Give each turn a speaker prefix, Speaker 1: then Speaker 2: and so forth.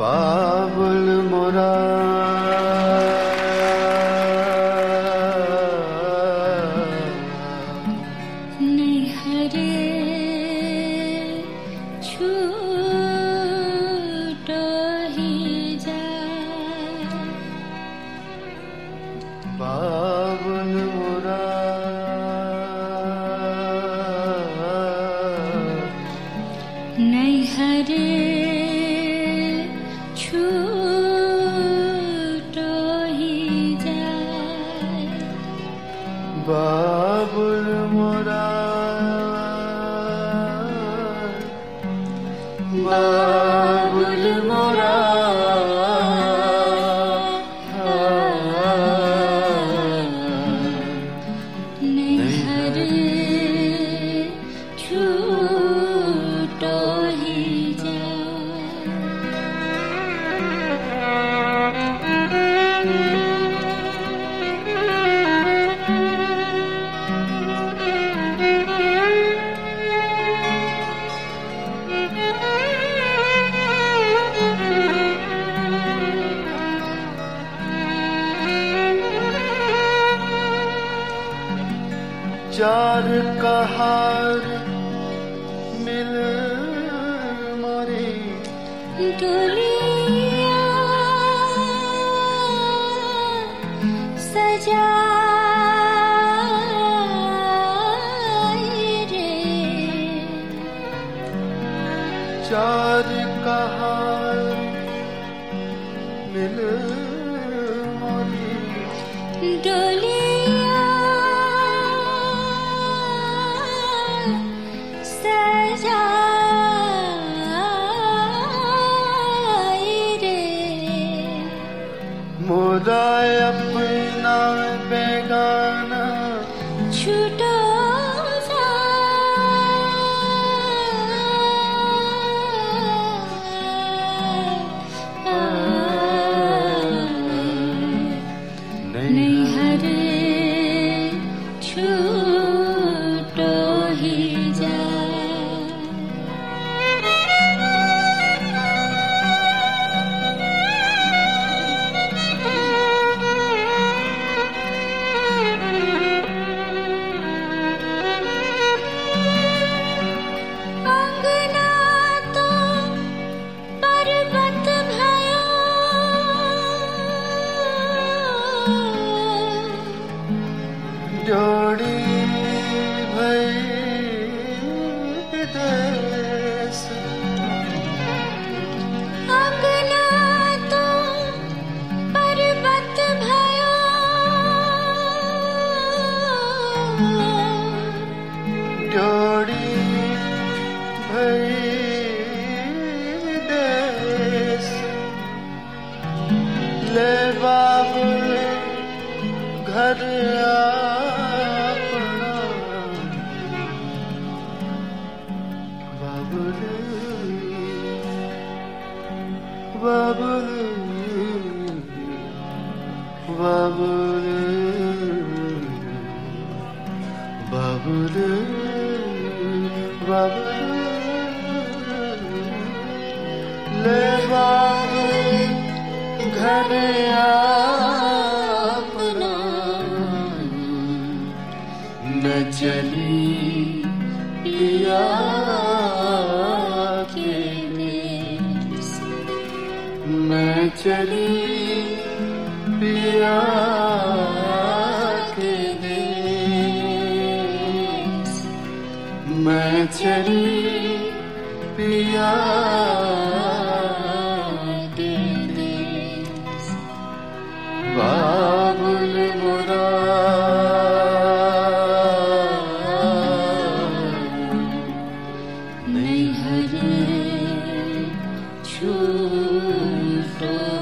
Speaker 1: बाबुल मोरा
Speaker 2: नैहरे छूट ही जाए
Speaker 1: बाबुल मोरा
Speaker 2: नैहरे छूट ही जाए
Speaker 1: बाबुल मोरा बाबुल मोरा
Speaker 2: नैहरे छूट ही
Speaker 1: चार कहार मिल मोरी
Speaker 2: डोलिया सजाई रे
Speaker 1: चार कहार मिल मोरी
Speaker 2: डोलिया सजाई रे
Speaker 1: मोरा अपना बेगाना
Speaker 2: छूटो नैहरे छूटो ही अंगना तो पर्वत भयो
Speaker 1: जोड़ी भई विदेश
Speaker 2: अंगना तो पर्वत भयो
Speaker 1: जोड़ी भई विदेश ले बाबुल घर अपना बाबुल बाबुल बाबुल बाबुल बाबुल ले बाबुल घर अपना न चली पिया के देश मैं चली पिया के देश मैं चली पिया के देश बाबुल मोरा
Speaker 2: नैहरे छूटो